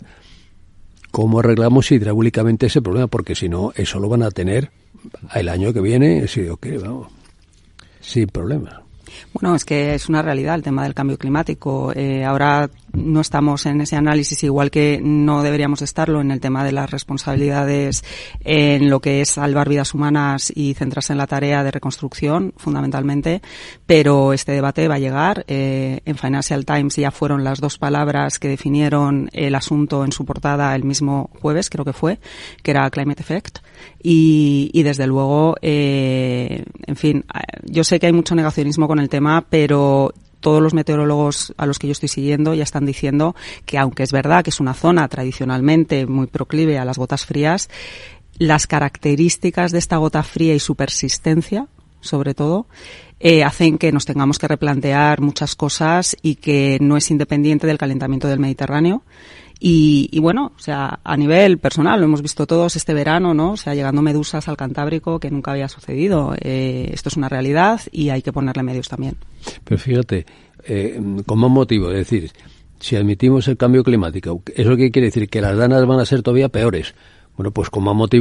cómo arreglamos hidráulicamente ese problema, porque si no, eso lo van a tener el año que viene, si Dios quiere, vamos, sin problemas. Bueno, es que es una realidad el tema del cambio climático. Eh, ahora no estamos en ese análisis, igual que no deberíamos estarlo en el tema de las responsabilidades en lo que es salvar vidas humanas y centrarse en la tarea de reconstrucción, fundamentalmente. Pero este debate va a llegar. Eh, en Financial Times ya fueron las dos palabras que definieron el asunto en su portada el mismo jueves, creo que fue, que era Climate Effect. Y, y desde luego, eh, en fin, yo sé que hay mucho negacionismo con el tema, pero todos los meteorólogos a los que yo estoy siguiendo ya están diciendo que, aunque es verdad que es una zona tradicionalmente muy proclive a las gotas frías, las características de esta gota fría y su persistencia, sobre todo, eh, hacen que nos tengamos que replantear muchas cosas, y que no es independiente del calentamiento del Mediterráneo. Y, y bueno, o sea, a nivel personal, lo hemos visto todos este verano, ¿no? O sea, llegando medusas al Cantábrico, que nunca había sucedido. Eh, esto es una realidad y hay que ponerle medios también. Pero fíjate, eh, con más motivo, es decir, si admitimos el cambio climático, ¿eso qué quiere decir? Que las danas van a ser todavía peores. Bueno, pues con más motivo,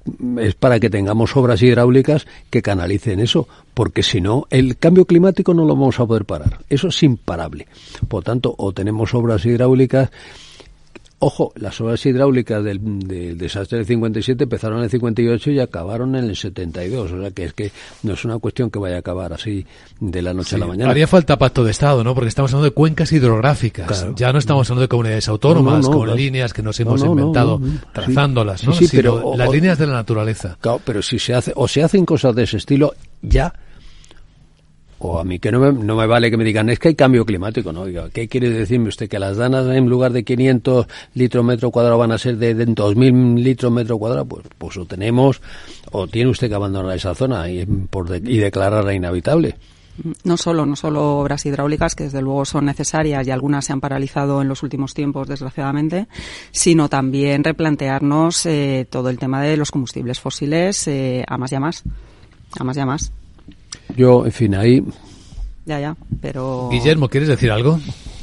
es para que tengamos obras hidráulicas que canalicen eso, porque si no, el cambio climático no lo vamos a poder parar. Eso es imparable. Por tanto, o tenemos obras hidráulicas. Ojo, las obras hidráulicas del, del desastre del cincuenta y siete empezaron en el cincuenta y ocho y acabaron en el setenta y dos. O sea, que es que no es una cuestión que vaya a acabar así de la noche sí, a la mañana. Haría falta pacto de Estado, ¿no? Porque estamos hablando de cuencas hidrográficas. Claro. Ya no estamos hablando de comunidades autónomas, no, no, no, con no, líneas que nos hemos no, no, inventado no, no, no. trazándolas, ¿no? Sí, sí, pero, o, las o, líneas de la naturaleza. Claro, pero si se hace, o se hacen cosas de ese estilo, ya... O a mí que no me, no me vale que me digan, es que hay cambio climático, ¿no? Oiga, ¿qué quiere decirme usted? ¿Que las danas en lugar de quinientos litros metro cuadrado van a ser de, de dos mil litros metro cuadrado? Pues, pues o tenemos, o tiene usted que abandonar esa zona y, por de, y declararla inhabitable. No solo, no solo obras hidráulicas, que desde luego son necesarias y algunas se han paralizado en los últimos tiempos, desgraciadamente, sino también replantearnos eh, todo el tema de los combustibles fósiles eh, a más y a más, a más y a más. Yo, en fin, ahí... Ya, ya, pero... Guillermo, ¿quieres decir algo?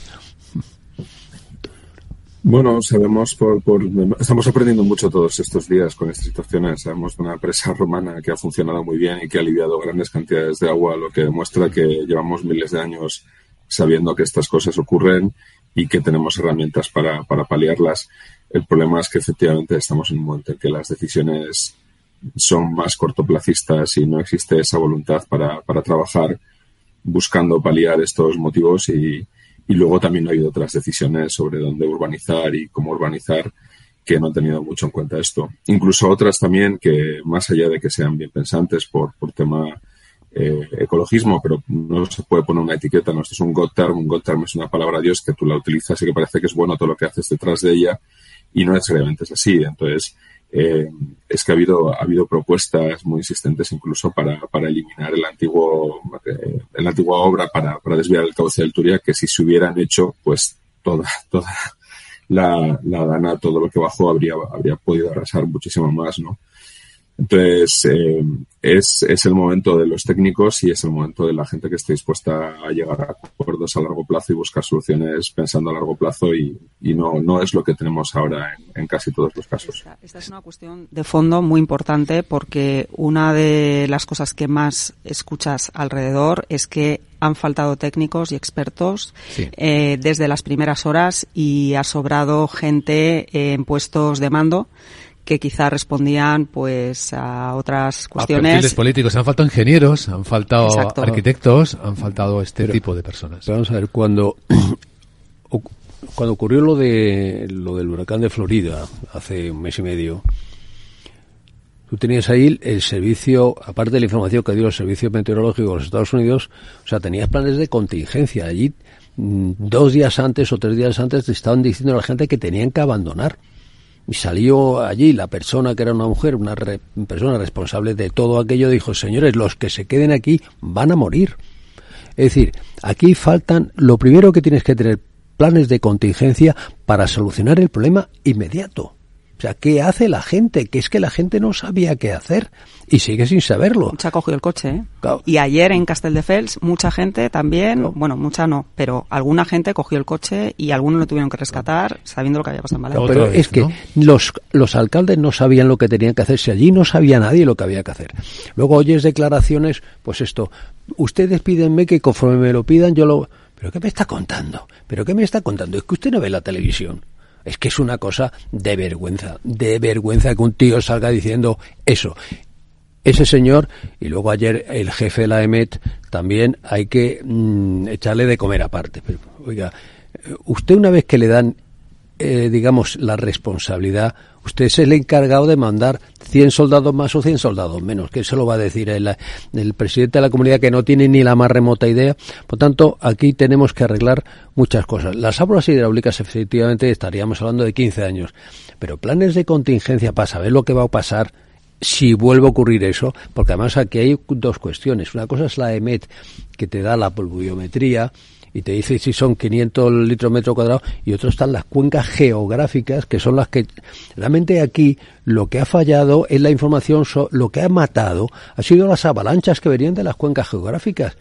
Bueno, sabemos por, por... Estamos aprendiendo mucho todos estos días con estas situaciones. Sabemos de una presa romana que ha funcionado muy bien y que ha aliviado grandes cantidades de agua, lo que demuestra que llevamos miles de años sabiendo que estas cosas ocurren y que tenemos herramientas para, para paliarlas. El problema es que efectivamente estamos en un momento en que las decisiones son más cortoplacistas y no existe esa voluntad para, para trabajar buscando paliar estos motivos y, y luego también ha habido otras decisiones sobre dónde urbanizar y cómo urbanizar que no han tenido mucho en cuenta esto. Incluso otras también que, más allá de que sean bien pensantes por, por tema eh, ecologismo, pero no se puede poner una etiqueta, no, esto es un God term, un God term es una palabra de Dios que tú la utilizas y que parece que es bueno todo lo que haces detrás de ella y no necesariamente es así. Entonces, Eh, es que ha habido ha habido propuestas muy insistentes incluso para, para eliminar el antiguo eh, la antigua obra para, para desviar el cauce del Turia, que si se hubieran hecho, pues toda toda la, la Dana, todo lo que bajó habría habría podido arrasar muchísimo más, ¿no? Entonces, eh, es, es el momento de los técnicos y es el momento de la gente que esté dispuesta a llegar a acuerdos a largo plazo y buscar soluciones pensando a largo plazo y, y no, no es lo que tenemos ahora en, en casi todos los casos. Esta, esta es una cuestión de fondo muy importante porque una de las cosas que más escuchas alrededor es que han faltado técnicos y expertos sí. eh, desde las primeras horas y ha sobrado gente eh, en puestos de mando que quizá respondían pues a otras cuestiones. A perfiles políticos. Han faltado ingenieros, han faltado Exacto. arquitectos, han faltado este pero, tipo de personas. Vamos a ver, cuando cuando ocurrió lo de lo del huracán de Florida hace un mes y medio, tú tenías ahí el servicio, aparte de la información que dio el servicio meteorológico de los Estados Unidos, o sea, tenías planes de contingencia. Allí, dos días antes o tres días antes, te estaban diciendo a la gente que tenían que abandonar. Y salió allí la persona que era una mujer, una re, persona responsable de todo aquello, dijo, señores, los que se queden aquí van a morir. Es decir, aquí faltan, lo primero que tienes que tener, planes de contingencia para solucionar el problema inmediato. O sea, ¿qué hace la gente? Que es que la gente no sabía qué hacer y sigue sin saberlo. Mucha cogió el coche, ¿eh? Claro. Y ayer en Castelldefels mucha gente también, claro. bueno, mucha no, pero alguna gente cogió el coche y algunos lo tuvieron que rescatar sabiendo lo que había pasado en Valencia. Pero es que ¿no? los los alcaldes no sabían lo que tenían que hacer, si allí no sabía nadie lo que había que hacer. Luego oyes declaraciones, pues esto, ustedes pídenme que conforme me lo pidan yo lo... ¿Pero qué me está contando? ¿Pero qué me está contando? Es que usted no ve la televisión. Es que es una cosa de vergüenza, de vergüenza que un tío salga diciendo eso. Ese señor, y luego ayer el jefe de la E M E T, también hay que mmm, echarle de comer aparte. Pero, oiga, usted una vez que le dan, eh, digamos, la responsabilidad, usted es el encargado de mandar cien soldados más o cien soldados menos, que eso lo va a decir el, el presidente de la comunidad que no tiene ni la más remota idea. Por tanto, aquí tenemos que arreglar muchas cosas. Las obras hidráulicas, efectivamente, estaríamos hablando de quince años, pero planes de contingencia para saber lo que va a pasar si vuelve a ocurrir eso, porque además aquí hay dos cuestiones. Una cosa es la E M E T, que te da la pluviometría y te dice si son quinientos litros metro cuadrado, y otro están las cuencas geográficas, que son las que realmente aquí lo que ha fallado es la información, so, lo que ha matado ha sido las avalanchas que venían de las cuencas geográficas.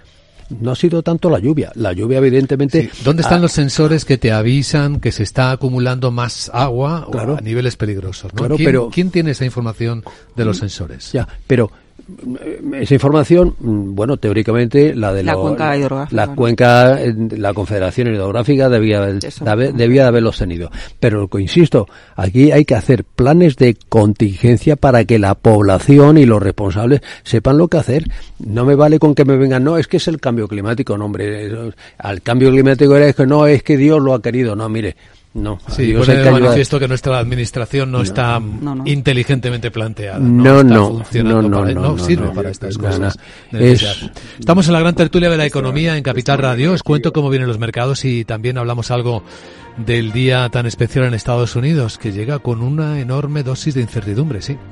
no ha sido tanto la lluvia. La lluvia, evidentemente... Sí. ¿Dónde están ha, los sensores que te avisan que se está acumulando más agua claro, o a niveles peligrosos, ¿no? Claro, ¿Quién, pero, ¿Quién tiene esa información de los sensores? Ya, pero... Esa información, bueno, teóricamente la de la lo, cuenca hidrográfica, la ¿no? cuenca, la Confederación Hidrográfica debía, debía, debía de haberlos tenido. Pero, insisto, aquí hay que hacer planes de contingencia para que la población y los responsables sepan lo que hacer. No me vale con que me vengan, no, es que es el cambio climático, no, hombre, al cambio climático era que no, es que Dios lo ha querido, no, mire. No, sí, pone de manifiesto que nuestra administración no, no está no, no. inteligentemente planteada. No, no, no, está no, no, para, no, no, no sirve no, para no, estas no, cosas. No, es... Estamos en la gran tertulia de la economía en Capital Radio. Os cuento cómo vienen los mercados y también hablamos algo del día tan especial en Estados Unidos, que llega con una enorme dosis de incertidumbre, sí.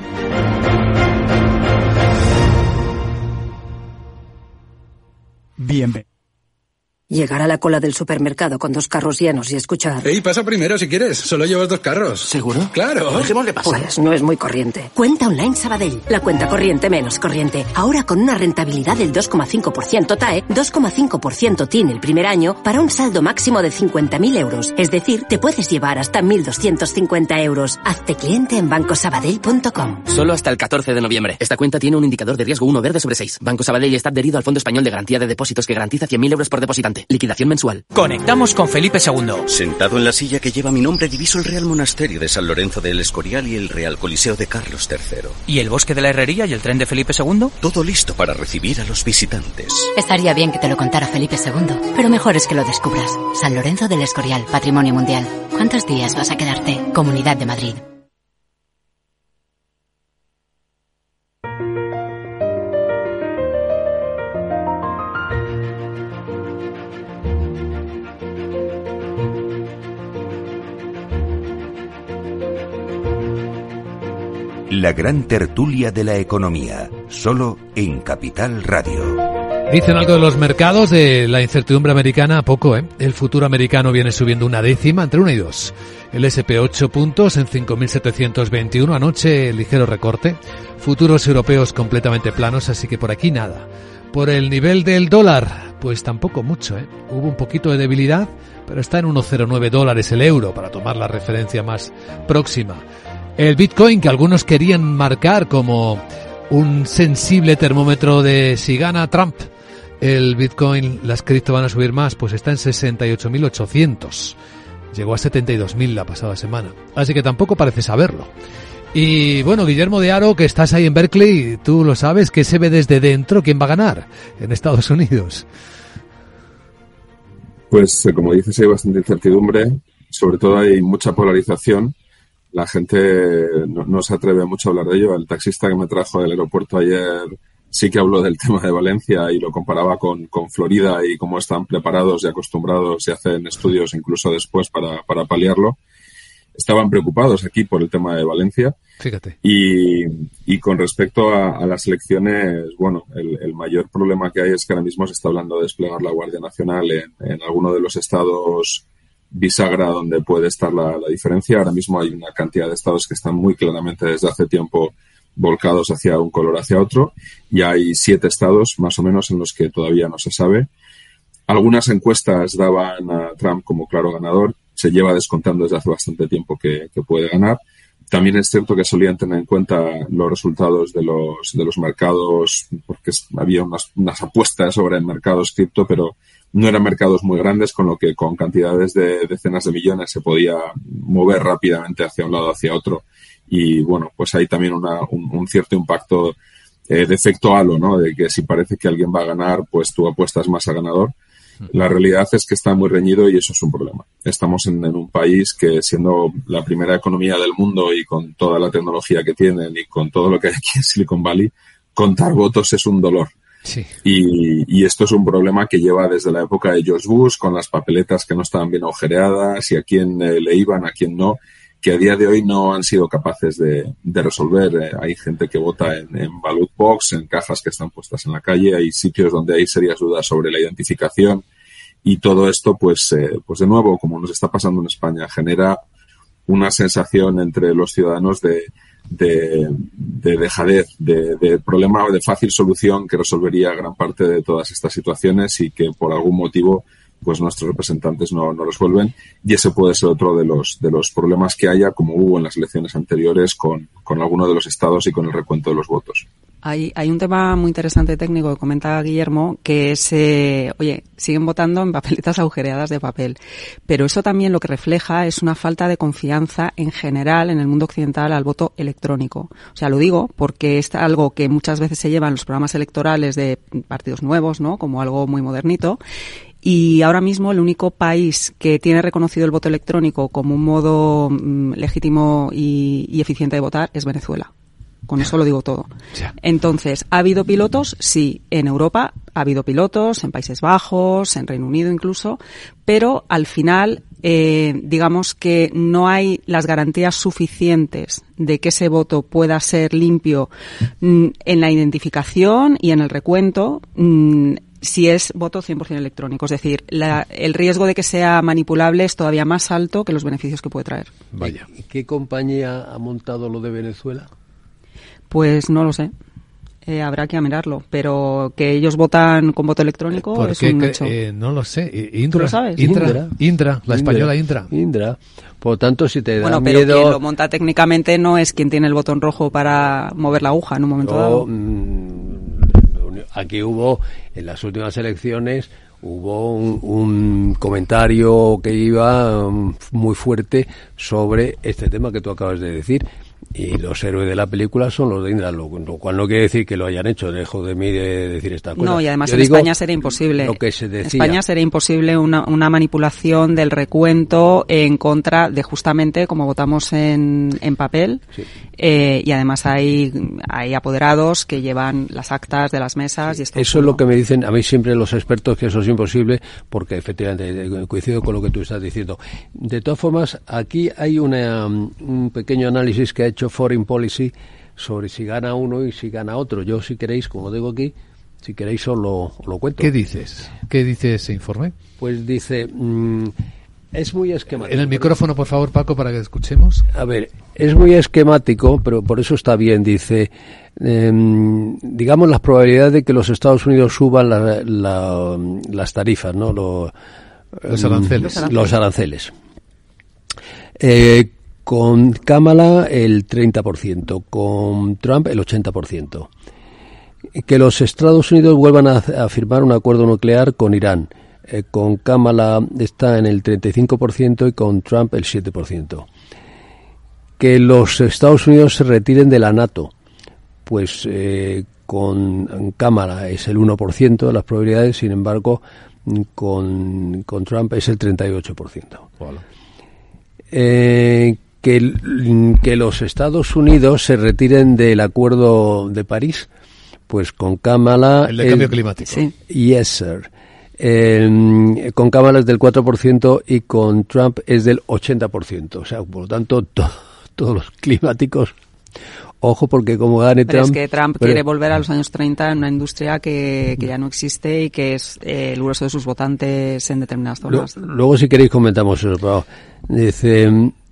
Bienvenido. Llegar a la cola del supermercado con dos carros llenos y escuchar... Ey, pasa primero si quieres. Solo llevas dos carros. ¿Seguro? ¡Claro! Dejémosle pasar. Pues no es muy corriente. Cuenta Online Sabadell. La cuenta corriente menos corriente. Ahora con una rentabilidad del dos coma cinco por ciento T A E, dos coma cinco por ciento T I N el primer año, para un saldo máximo de cincuenta mil euros. Es decir, te puedes llevar hasta mil doscientos cincuenta euros. Hazte cliente en banco sabadell punto com. Solo hasta el catorce de noviembre. Esta cuenta tiene un indicador de riesgo uno verde sobre seis. Banco Sabadell está adherido al Fondo Español de Garantía de Depósitos, que garantiza cien mil euros por depositante. Liquidación mensual. Conectamos con Felipe segundo. Sentado en la silla que lleva mi nombre, diviso el Real Monasterio de San Lorenzo del Escorial y el Real Coliseo de Carlos tercero. ¿Y el Bosque de la Herrería y el tren de Felipe segundo? Todo listo para recibir a los visitantes. Estaría bien que te lo contara Felipe segundo, pero mejor es que lo descubras. San Lorenzo del Escorial, Patrimonio Mundial. ¿Cuántos días vas a quedarte? Comunidad de Madrid. La gran tertulia de la economía, solo en Capital Radio. Dicen algo de los mercados, de la incertidumbre americana, poco, ¿eh? El futuro americano viene subiendo una décima, entre una y dos. El ese and pe ocho puntos en cinco mil setecientos veintiuno, anoche ligero recorte. Futuros europeos completamente planos, así que por aquí nada. Por el nivel del dólar, pues tampoco mucho, ¿eh? Hubo un poquito de debilidad, pero está en uno coma cero nueve dólares el euro, para tomar la referencia más próxima. El Bitcoin, que algunos querían marcar como un sensible termómetro de si gana Trump el Bitcoin, las cripto van a subir más, pues está en sesenta y ocho mil ochocientos. Llegó a setenta y dos mil la pasada semana. Así que tampoco parece saberlo. Y bueno, Guillermo de Haro, que estás ahí en Berkeley, tú lo sabes, ¿qué se ve desde dentro? ¿Quién va a ganar en Estados Unidos? Pues como dices, hay bastante incertidumbre. Sobre todo hay mucha polarización. La gente no, no se atreve mucho a hablar de ello. El taxista que me trajo del aeropuerto ayer sí que habló del tema de Valencia y lo comparaba con, con Florida y cómo están preparados y acostumbrados y hacen estudios incluso después para, para paliarlo. Estaban preocupados aquí por el tema de Valencia. Fíjate. Y, y con respecto a, a las elecciones, bueno, el, el mayor problema que hay es que ahora mismo se está hablando de desplegar la Guardia Nacional en, en alguno de los estados bisagra donde puede estar la, la diferencia. Ahora mismo hay una cantidad de estados que están muy claramente desde hace tiempo volcados hacia un color hacia otro, y hay siete estados más o menos en los que todavía no se sabe. Algunas encuestas daban a Trump como claro ganador. Se lleva descontando desde hace bastante tiempo que, que puede ganar. También es cierto que solían tener en cuenta los resultados de los de los mercados, porque había unas, unas apuestas sobre mercados cripto, pero no eran mercados muy grandes, con lo que con cantidades de decenas de millones se podía mover rápidamente hacia un lado hacia otro. Y bueno, pues hay también una, un, un cierto impacto eh, de efecto halo, ¿no? De que si parece que alguien va a ganar, pues tú apuestas más a ganador. La realidad es que está muy reñido y eso es un problema. Estamos en, en un país que, siendo la primera economía del mundo y con toda la tecnología que tienen y con todo lo que hay aquí en Silicon Valley, contar votos es un dolor. Sí. Y, y esto es un problema que lleva desde la época de George Bush, con las papeletas que no estaban bien agujereadas y a quién eh, le iban, a quién no, que a día de hoy no han sido capaces de, de resolver. Eh, hay gente que vota en, en ballot box, en cajas que están puestas en la calle, hay sitios donde hay serias dudas sobre la identificación, y todo esto, pues, eh, pues de nuevo, como nos está pasando en España, genera una sensación entre los ciudadanos de, de, de dejadez, de, de problema de fácil solución que resolvería gran parte de todas estas situaciones y que por algún motivo pues nuestros representantes no, no resuelven, y ese puede ser otro de los de los problemas que haya, como hubo en las elecciones anteriores con, con alguno de los estados y con el recuento de los votos. Hay, hay un tema muy interesante técnico que comenta Guillermo, que es, eh, oye, siguen votando en papeletas agujereadas de papel, pero eso también lo que refleja es una falta de confianza en general en el mundo occidental al voto electrónico. O sea, lo digo porque es algo que muchas veces se lleva en los programas electorales de partidos nuevos, ¿no?, como algo muy modernito. Y ahora mismo el único país que tiene reconocido el voto electrónico como un modo mm, legítimo y, y eficiente de votar es Venezuela. Con eso lo digo todo. Entonces, ¿ha habido pilotos? Sí, en Europa ha habido pilotos, en Países Bajos, en Reino Unido incluso, pero al final, eh, digamos que no hay las garantías suficientes de que ese voto pueda ser limpio mm, en la identificación y en el recuento, mm, si es voto cien por ciento electrónico. Es decir, la, el riesgo de que sea manipulable es todavía más alto que los beneficios que puede traer. Vaya. ¿Qué compañía ha montado lo de Venezuela? Pues no lo sé. Eh, habrá que mirarlo, pero que ellos votan con voto electrónico es un hecho. Eh, no lo sé. Indra, ¿Tú lo sabes? Indra, Indra, Indra la española Indra. Indra. Por lo tanto, si te da bueno, miedo... pero quien lo monta técnicamente no es quien tiene el botón rojo para mover la aguja en un momento no, dado. Mmm, aquí hubo, en las últimas elecciones, hubo un, un comentario que iba um, muy fuerte sobre este tema que tú acabas de decir. Y los héroes de la película son los de Indra, lo, lo cual no quiere decir que lo hayan hecho, dejo de mí de decir esta cosa. No, y además Yo en digo España sería imposible. Lo que se decía. En España sería imposible una, una manipulación del recuento en contra de justamente como votamos en, en papel. Sí. Eh, y además hay, hay apoderados que llevan las actas de las mesas. Sí. Y esto eso es lo que me dicen a mí siempre los expertos, que eso es imposible, porque efectivamente coincido con lo que tú estás diciendo. De todas formas, aquí hay una, un pequeño análisis que ha hecho Foreign Policy sobre si gana uno y si gana otro. Yo, si queréis, como digo aquí, si queréis os lo, os lo cuento. ¿Qué dices? ¿Qué dice ese informe? Pues dice, mmm, es muy esquemático. En el micrófono, por favor, Paco, para que escuchemos. A ver, es muy esquemático, pero por eso está bien. Dice, eh, digamos, las probabilidades de que los Estados Unidos suban la, la, las tarifas, ¿no? Lo, los aranceles. Um, los aranceles. Eh, Con Kamala el treinta por ciento, con Trump el ochenta por ciento. Que los Estados Unidos vuelvan a, a firmar un acuerdo nuclear con Irán. Eh, con Kamala está en el treinta y cinco por ciento y con Trump el siete por ciento. Que los Estados Unidos se retiren de la NATO. Pues eh, con Kamala es el uno por ciento de las probabilidades, sin embargo, con, con Trump es el treinta y ocho por ciento. Voilà. Eh, Que, que los Estados Unidos se retiren del Acuerdo de París, pues con Kamala... El de cambio climático. Sí. Yes, sir. Eh, con Kamala es del cuatro por ciento y con Trump es del ochenta por ciento. O sea, por lo tanto, to, todos los climáticos... Ojo, porque como gane pero Trump... es que Trump pero, quiere volver a los años treinta en una industria que, que ya no existe y que es eh, el grueso de sus votantes en determinadas zonas. Lo, luego, si queréis, comentamos eso. Pero dice...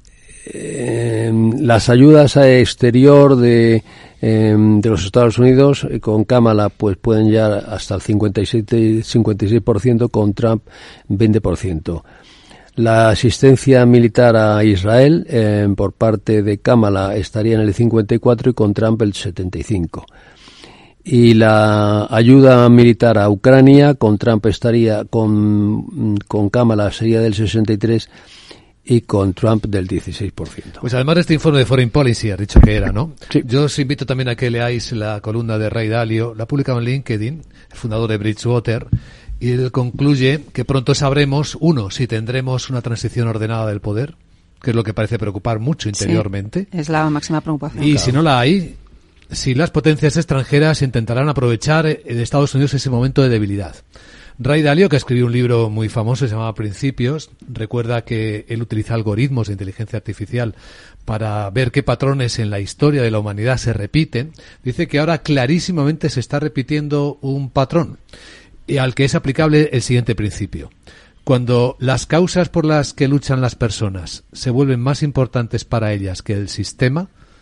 Eh, las ayudas a exterior de, eh, de los Estados Unidos eh, con Kamala pues pueden llegar hasta el cincuenta y siete, cincuenta y seis por ciento, con Trump veinte por ciento. La asistencia militar a Israel eh, por parte de Kamala estaría en el cincuenta y cuatro y con Trump el setenta y cinco. Y la ayuda militar a Ucrania con Trump estaría con, con Kamala sería del sesenta y tres y con Trump del dieciséis por ciento. Pues además de este informe de Foreign Policy, has dicho que era, ¿no? Sí. Yo os invito también a que leáis la columna de Ray Dalio, la publicado en LinkedIn, el fundador de Bridgewater, y él concluye que pronto sabremos, uno, si tendremos una transición ordenada del poder, que es lo que parece preocupar mucho interiormente. Sí, es la máxima preocupación. Y claro. Si no la hay, si las potencias extranjeras intentarán aprovechar de Estados Unidos ese momento de debilidad. Ray Dalio, que escribió un libro muy famoso, se llama Principios, recuerda que él utiliza algoritmos de inteligencia artificial para ver qué patrones en la historia de la humanidad se repiten. Dice que ahora clarísimamente se está repitiendo un patrón y al que es aplicable el siguiente principio. Cuando las causas por las que luchan las personas se vuelven más importantes para ellas que el sistema,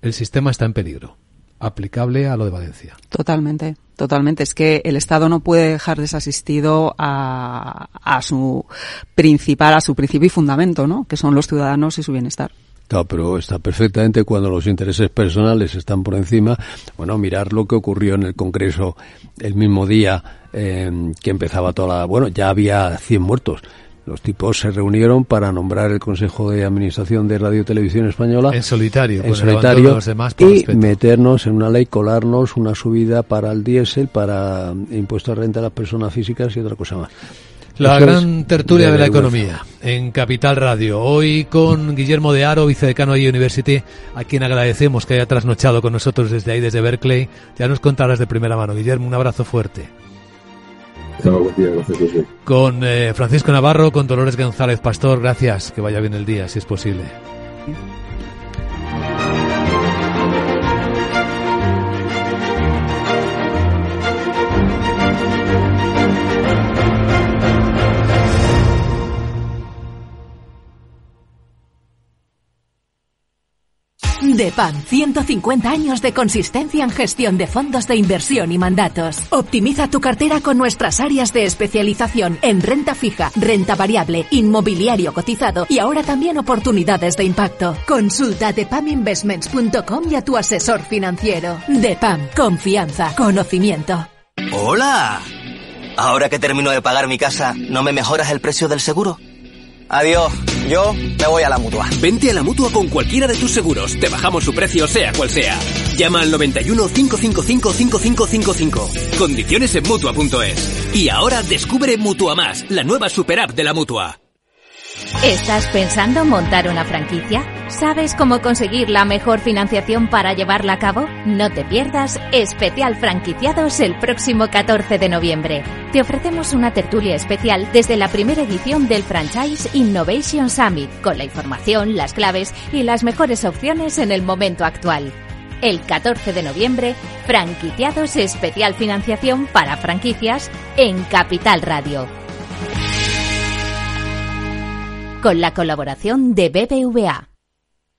el sistema está en peligro, aplicable a lo de Valencia. Totalmente, totalmente. Es que el Estado no puede dejar desasistido a, a su principal, a su principio y fundamento, ¿no? Que son los ciudadanos y su bienestar. Claro, pero está perfectamente cuando los intereses personales están por encima. Bueno, mirar lo que ocurrió en el Congreso el mismo día eh, que empezaba toda la... Bueno, ya había cien muertos. Los tipos se reunieron para nombrar el Consejo de Administración de Radio y Televisión Española. En solitario, en solitario, de los demás por y respeto. Meternos en una ley, colarnos una subida para el diésel, para impuesto a renta a las personas físicas y otra cosa más. La Eso gran tertulia de, de la economía en Capital Radio. Hoy con Guillermo de Haro, vicedecano de University, a quien agradecemos que haya trasnochado con nosotros desde ahí, desde Berkeley. Ya nos contarás de primera mano. Guillermo, un abrazo fuerte. Chao, buen día, gracias. Sí. Con eh, Francisco Navarro, con Dolores González Pastor, gracias. Que vaya bien el día, si es posible. DEPAM, ciento cincuenta años de consistencia en gestión de fondos de inversión y mandatos. Optimiza tu cartera con nuestras áreas de especialización en renta fija, renta variable, inmobiliario cotizado y ahora también oportunidades de impacto. Consulta depam investments punto com y a tu asesor financiero. DEPAM, confianza, conocimiento. ¡Hola! Ahora que termino de pagar mi casa, ¿no me mejoras el precio del seguro? Adiós, yo me voy a la Mutua. Vente a la Mutua con cualquiera de tus seguros. Te bajamos su precio sea cual sea. Llama al noventa y uno, cinco cinco cinco, cinco cinco cinco cinco. Condiciones en Mutua punto es. Y ahora descubre Mutua Más, la nueva super app de la Mutua. ¿Estás pensando montar una franquicia? ¿Sabes cómo conseguir la mejor financiación para llevarla a cabo? No te pierdas Especial Franquiciados el próximo catorce de noviembre. Te ofrecemos una tertulia especial desde la primera edición del Franchise Innovation Summit, con la información, las claves y las mejores opciones en el momento actual. El catorce de noviembre, Franquiciados Especial Financiación para Franquicias en Capital Radio. Con la colaboración de B B V A.